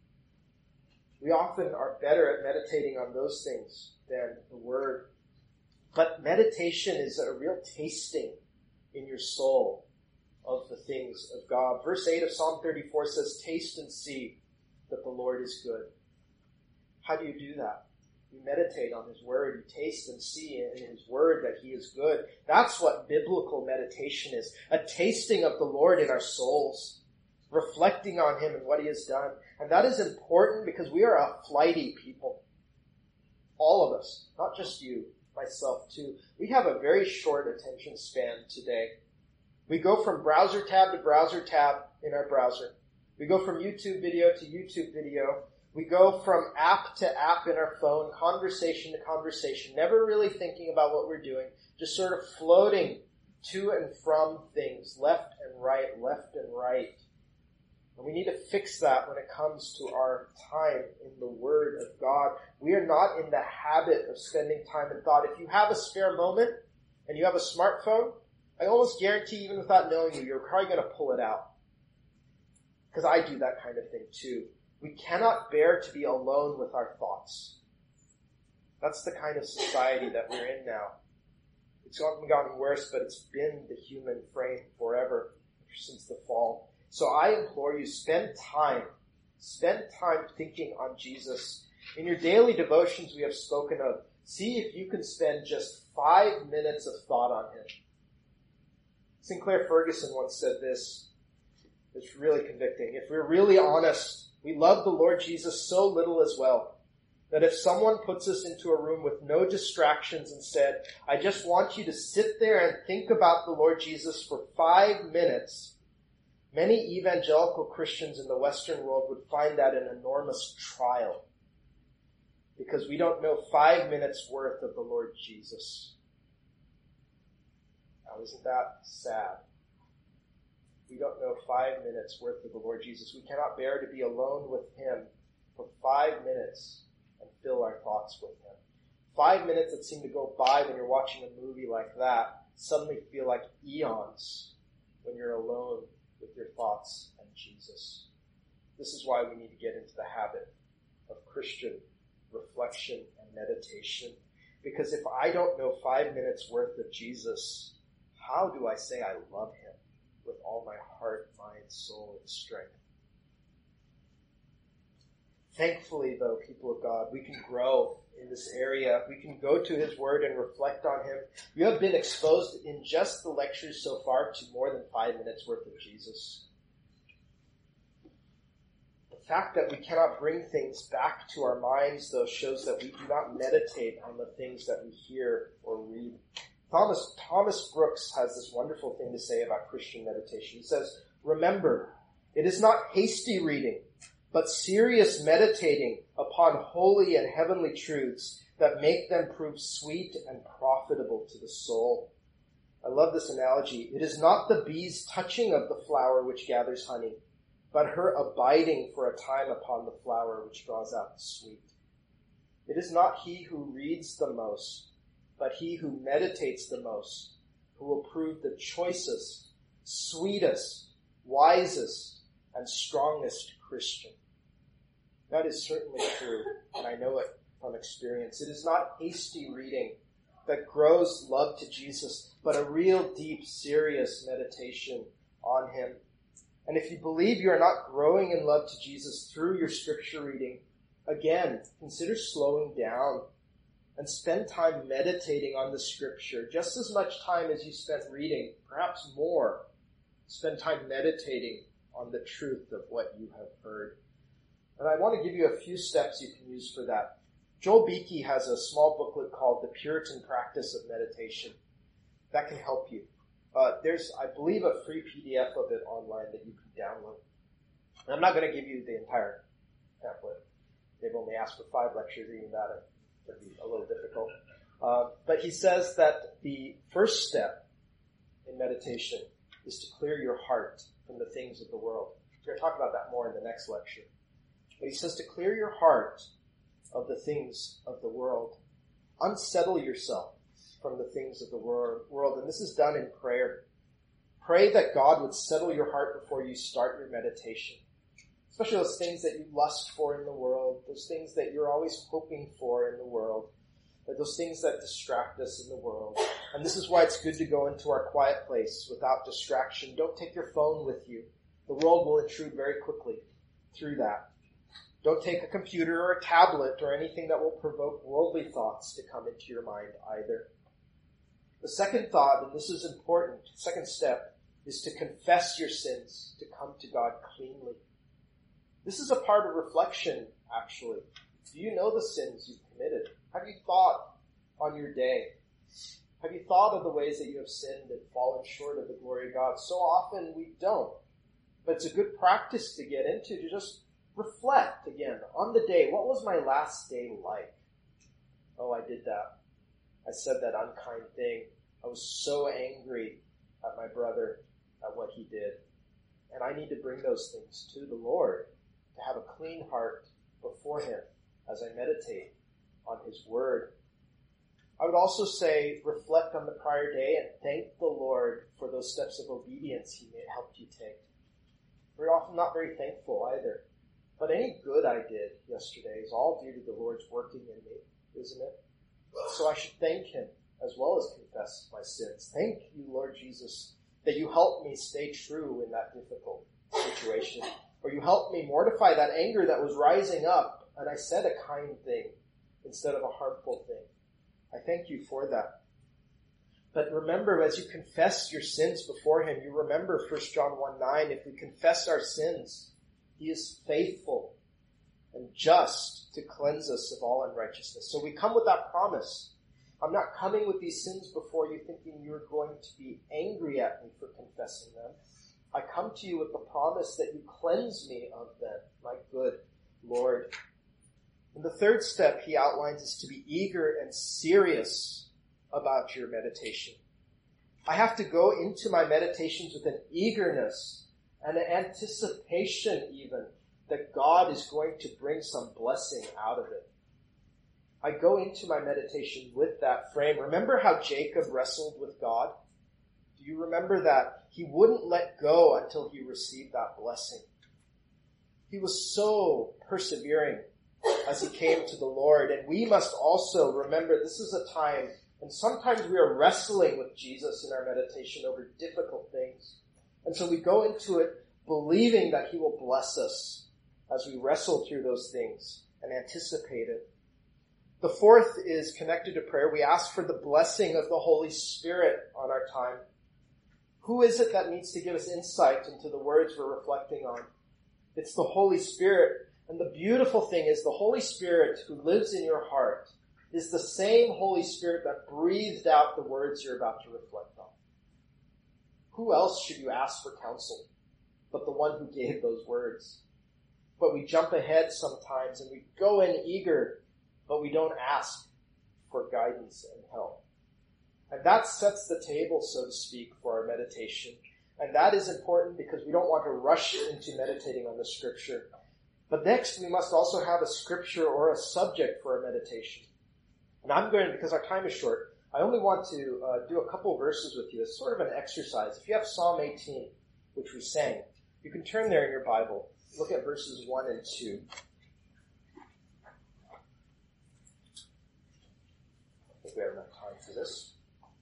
We often are better at meditating on those things than the Word. But meditation is a real tasting in your soul of the things of God. Verse 8 of Psalm 34 says, taste and see that the Lord is good. How do you do that? You meditate on his word. You taste and see in his word that he is good. That's what biblical meditation is. A tasting of the Lord in our souls. Reflecting on him and what he has done. And that is important because we are a flighty people. All of us. Not just you. Myself too. We have a very short attention span today. We go from browser tab to browser tab in our browser. We go from YouTube video to YouTube video. We go from app to app in our phone, conversation to conversation, never really thinking about what we're doing, just sort of floating to and from things, left and right, left and right. And we need to fix that when it comes to our time in the Word of God. We are not in the habit of spending time in thought. If you have a spare moment and you have a smartphone, I almost guarantee, even without knowing you, you're probably going to pull it out. Because I do that kind of thing too. We cannot bear to be alone with our thoughts. That's the kind of society that we're in now. It's gotten worse, but it's been the human frame forever, since the fall. So I implore you, spend time thinking on Jesus. In your daily devotions we have spoken of, see if you can spend just 5 minutes of thought on him. Sinclair Ferguson once said this. It's really convicting. If we're really honest, we love the Lord Jesus so little as well, that if someone puts us into a room with no distractions and said, I just want you to sit there and think about the Lord Jesus for 5 minutes, many evangelical Christians in the Western world would find that an enormous trial, because we don't know 5 minutes worth of the Lord Jesus. Now, isn't that sad? We don't know 5 minutes worth of the Lord Jesus. We cannot bear to be alone with him for 5 minutes and fill our thoughts with him. 5 minutes that seem to go by when you're watching a movie like that suddenly feel like eons when you're alone with your thoughts and Jesus. This is why we need to get into the habit of Christian reflection and meditation. Because if I don't know 5 minutes worth of Jesus, how do I say I love him with all my heart, mind, soul, and strength? Thankfully, though, people of God, we can grow in this area. We can go to his word and reflect on him. You have been exposed in just the lectures so far to more than 5 minutes worth of Jesus. But fact that we cannot bring things back to our minds, though, shows that we do not meditate on the things that we hear or read. Thomas Brooks has this wonderful thing to say about Christian meditation. He says, "Remember, it is not hasty reading, but serious meditating upon holy and heavenly truths that make them prove sweet and profitable to the soul." I love this analogy. It is not the bee's touching of the flower which gathers honey, but her abiding for a time upon the flower which draws out the sweet. It is not he who reads the most, but he who meditates the most, who will prove the choicest, sweetest, wisest, and strongest Christian. That is certainly true, and I know it from experience. It is not hasty reading that grows love to Jesus, but a real deep, serious meditation on him. And if you believe you are not growing in love to Jesus through your scripture reading, again, consider slowing down and spend time meditating on the scripture. Just as much time as you spent reading, perhaps more, spend time meditating on the truth of what you have heard. And I want to give you a few steps you can use for that. Joel Beakey has a small booklet called The Puritan Practice of Meditation. That can help you. There's, I believe, a free PDF of it online that you can download. And I'm not going to give you the entire pamphlet. They've only asked for 5 lectures. Reading that would be a little difficult. But he says that the first step in meditation is to clear your heart from the things of the world. We're going to talk about that more in the next lecture. But he says to clear your heart of the things of the world. Unsettle yourself from the things of the world. And this is done in prayer. Pray that God would settle your heart before you start your meditation. Especially those things that you lust for in the world, those things that you're always hoping for in the world, or those things that distract us in the world. And this is why it's good to go into our quiet place without distraction. Don't take your phone with you. The world will intrude very quickly through that. Don't take a computer or a tablet or anything that will provoke worldly thoughts to come into your mind either. The second thought, and this is important, second step, is to confess your sins, to come to God cleanly. This is a part of reflection, actually. Do you know the sins you've committed? Have you thought on your day? Have you thought of the ways that you have sinned and fallen short of the glory of God? So often we don't. But it's a good practice to get into, to just reflect again on the day. What was my last day like? Oh, I did that. I said that unkind thing. I was so angry at my brother, at what he did. And I need to bring those things to the Lord, to have a clean heart before him as I meditate on his word. I would also say reflect on the prior day and thank the Lord for those steps of obedience he may helped you take. We're often not very thankful either. But any good I did yesterday is all due to the Lord's working in me, isn't it? So I should thank him as well as confess my sins. Thank you, Lord Jesus, that you helped me stay true in that difficult situation. Or you helped me mortify that anger that was rising up, and I said a kind thing instead of a harmful thing. I thank you for that. But remember, as you confess your sins before him, you remember 1 John 1:9, if we confess our sins, he is faithful and just to cleanse us of all unrighteousness. So we come with that promise. I'm not coming with these sins before you thinking you're going to be angry at me for confessing them. I come to you with the promise that you cleanse me of them, my good Lord. And the third step he outlines is to be eager and serious about your meditation. I have to go into my meditations with an eagerness and an anticipation even that God is going to bring some blessing out of it. I go into my meditation with that frame. Remember how Jacob wrestled with God? Do you remember that? He wouldn't let go until he received that blessing. He was so persevering as he came to the Lord. And we must also remember this is a time, and sometimes we are wrestling with Jesus in our meditation over difficult things. And so we go into it believing that he will bless us as we wrestle through those things and anticipate it. The fourth is connected to prayer. We ask for the blessing of the Holy Spirit on our time. Who is it that needs to give us insight into the words we're reflecting on? It's the Holy Spirit. And the beautiful thing is the Holy Spirit who lives in your heart is the same Holy Spirit that breathed out the words you're about to reflect on. Who else should you ask for counsel but the one who gave those words? But we jump ahead sometimes and we go in eager, but we don't ask for guidance and help. And that sets the table, so to speak, for our meditation. And that is important because we don't want to rush into meditating on the scripture. But next, we must also have a scripture or a subject for our meditation. And I'm going to, because our time is short, I only want to do a couple verses with you as sort of an exercise. If you have Psalm 18, which we sang, you can turn there in your Bible. Look at verses 1 and 2. I think we have enough time for this.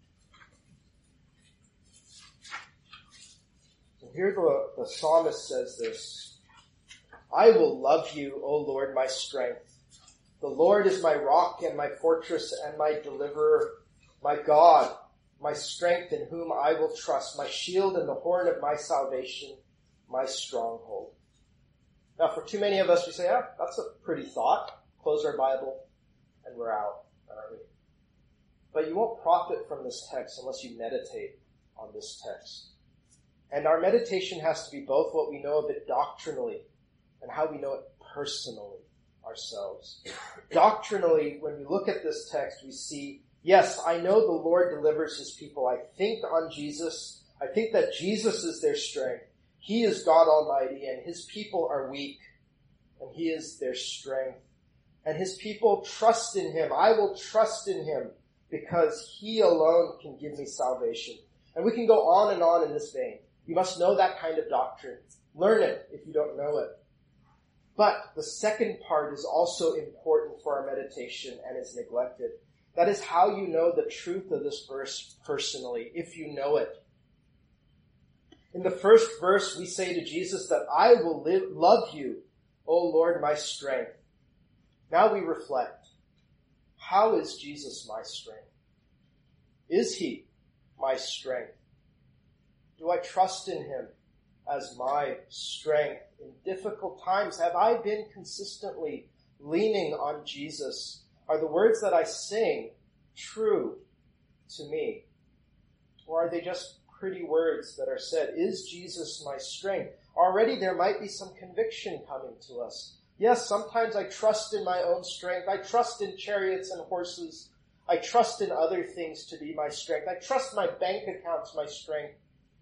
And here the psalmist says this: I will love you, O Lord, my strength. The Lord is my rock and my fortress and my deliverer, my God, my strength in whom I will trust, my shield and the horn of my salvation, my stronghold. Now, for too many of us, we say, that's a pretty thought. Close our Bible and we're out, aren't we? But you won't profit from this text unless you meditate on this text. And our meditation has to be both what we know of it doctrinally and how we know it personally ourselves. Doctrinally, when we look at this text, we see, yes, I know the Lord delivers his people. I think on Jesus. I think that Jesus is their strength. He is God Almighty, and his people are weak, and he is their strength. And his people trust in him. I will trust in him because he alone can give me salvation. And we can go on in this vein. You must know that kind of doctrine. Learn it if you don't know it. But the second part is also important for our meditation and is neglected. That is how you know the truth of this verse personally, if you know it. In the first verse, we say to Jesus that I will love you, O Lord, my strength. Now we reflect. How is Jesus my strength? Is he my strength? Do I trust in him as my strength? In difficult times, have I been consistently leaning on Jesus? Are the words that I sing true to me? Or are they just pretty words that are said? Is Jesus my strength? Already there might be some conviction coming to us. Yes, sometimes I trust in my own strength. I trust in chariots and horses. I trust in other things to be my strength. I trust my bank accounts, my strength.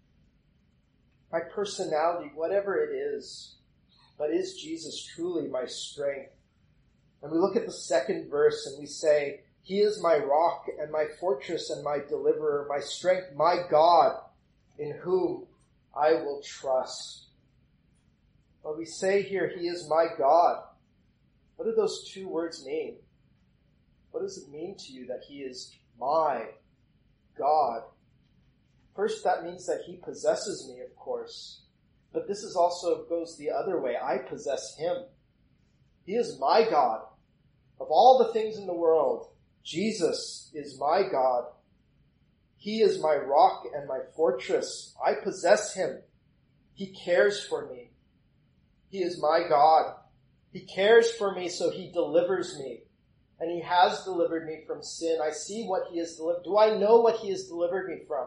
My personality, whatever it is. But is Jesus truly my strength? And we look at the second verse and we say, he is my rock and my fortress and my deliverer, my strength, my God, in whom I will trust. Well, we say here, he is my God. What do those two words mean? What does it mean to you that he is my God? First, that means that he possesses me, of course. But this is also goes the other way. I possess him. He is my God. Of all the things in the world, Jesus is my God. He is my rock and my fortress. I possess him. He cares for me. He is my God. He cares for me, so he delivers me. And he has delivered me from sin. I see what he has delivered. Do I know what he has delivered me from?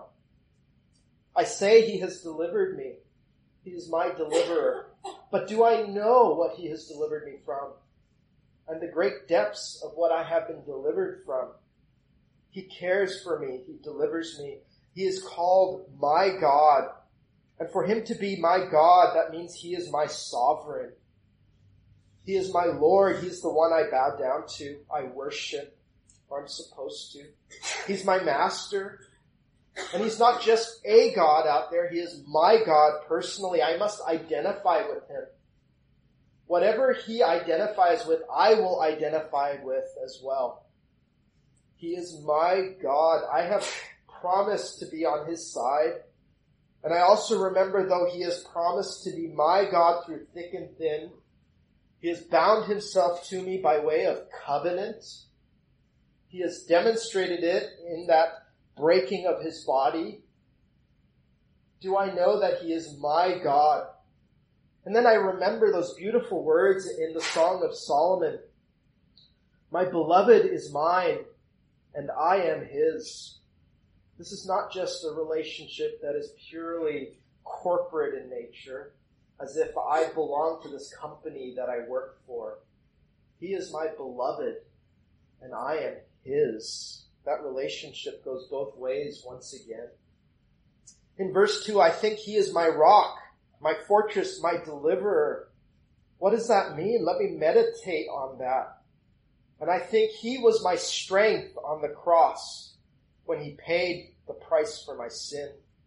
I say he has delivered me. He is my deliverer. But do I know what he has delivered me from? And the great depths of what I have been delivered from. He cares for me. He delivers me. He is called my God. And for him to be my God, that means he is my sovereign. He is my Lord. He is the one I bow down to. I worship, or I'm supposed to. He's my master. And he's not just a God out there. He is my God personally. I must identify with him. Whatever he identifies with, I will identify with as well. He is my God. I have promised to be on his side. And I also remember, though he has promised to be my God through thick and thin, he has bound himself to me by way of covenant. He has demonstrated it in that breaking of his body. Do I know that he is my God? And then I remember those beautiful words in the Song of Solomon. My beloved is mine, and I am his. This is not just a relationship that is purely corporate in nature, as if I belong to this company that I work for. He is my beloved, and I am his. That relationship goes both ways once again. In verse 2, I think he is my rock, my fortress, my deliverer. What does that mean? Let me meditate on that. And I think he was my strength on the cross when he paid the price for my sin.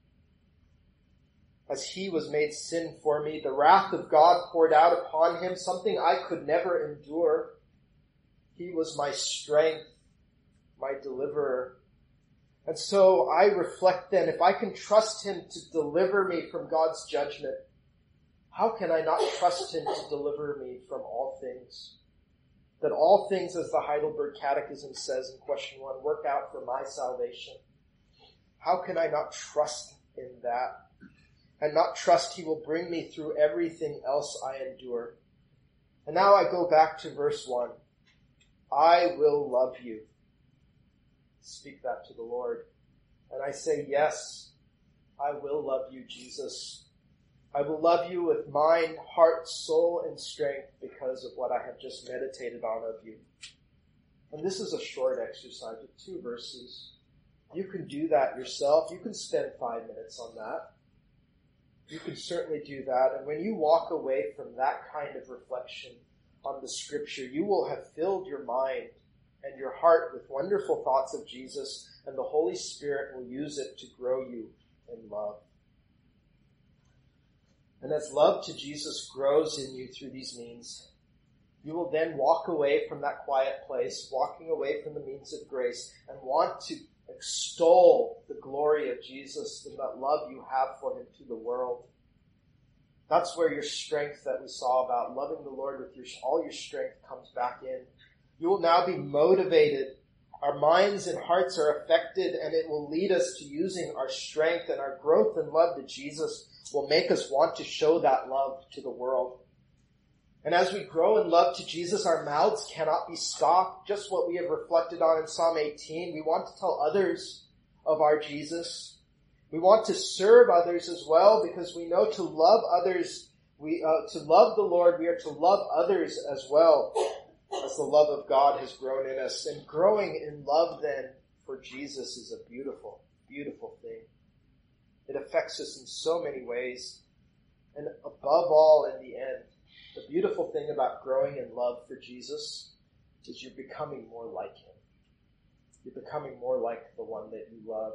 As he was made sin for me, the wrath of God poured out upon him, something I could never endure. He was my strength, my deliverer. And so I reflect then, if I can trust him to deliver me from God's judgment, how can I not trust him to deliver me from all things? That all things, as the Heidelberg Catechism says in question 1, work out for my salvation. How can I not trust in that? And not trust he will bring me through everything else I endure. And now I go back to verse 1. I will love you. Speak that to the Lord. And I say, yes, I will love you, Jesus. I will love you with mind, heart, soul, and strength because of what I have just meditated on of you. And this is a short exercise with 2 verses. You can do that yourself. You can spend 5 minutes on that. You can certainly do that. And when you walk away from that kind of reflection on the scripture, you will have filled your mind and your heart with wonderful thoughts of Jesus, and the Holy Spirit will use it to grow you in love. And as love to Jesus grows in you through these means, you will then walk away from that quiet place, walking away from the means of grace, and want to extol the glory of Jesus and that love you have for him to the world. That's where your strength that we saw about loving the Lord with all your strength comes back in. You will now be motivated. Our minds and hearts are affected, and it will lead us to using our strength, and our growth in love to Jesus will make us want to show that love to the world. And as we grow in love to Jesus, our mouths cannot be stopped. Just what we have reflected on in Psalm 18. We want to tell others of our Jesus. We want to serve others as well, because we know to love others, to love the Lord, we are to love others as well, as the love of God has grown in us. And growing in love then for Jesus is a beautiful, beautiful thing. It affects us in so many ways. And above all, in the end, the beautiful thing about growing in love for Jesus is you're becoming more like him. You're becoming more like the one that you love.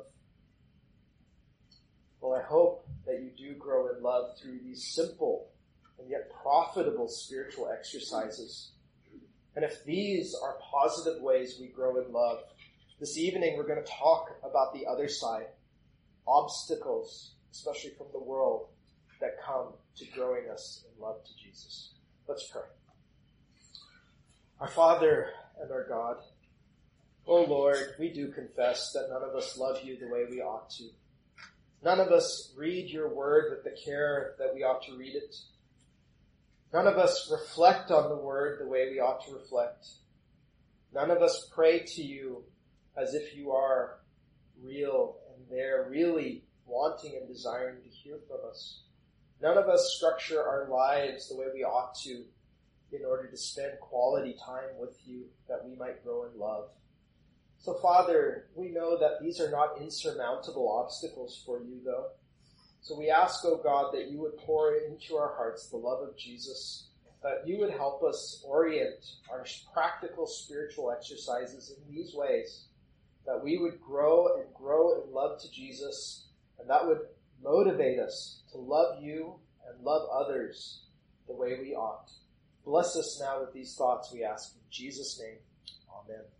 Well, I hope that you do grow in love through these simple and yet profitable spiritual exercises. And if these are positive ways we grow in love, this evening we're going to talk about the other side. Obstacles, especially from the world, that come to growing us in love to Jesus. Let's pray. Our Father and our God, O Lord, we do confess that none of us love you the way we ought to. None of us read your word with the care that we ought to read it. None of us reflect on the word the way we ought to reflect. None of us pray to you as if you are real and there, really wanting and desiring to hear from us. None of us structure our lives the way we ought to in order to spend quality time with you that we might grow in love. So, Father, we know that these are not insurmountable obstacles for you, though. So we ask, O God, that you would pour into our hearts the love of Jesus, that you would help us orient our practical spiritual exercises in these ways, that we would grow in love to Jesus, and that would motivate us to love you and love others the way we ought. Bless us now with these thoughts, we ask in Jesus' name. Amen.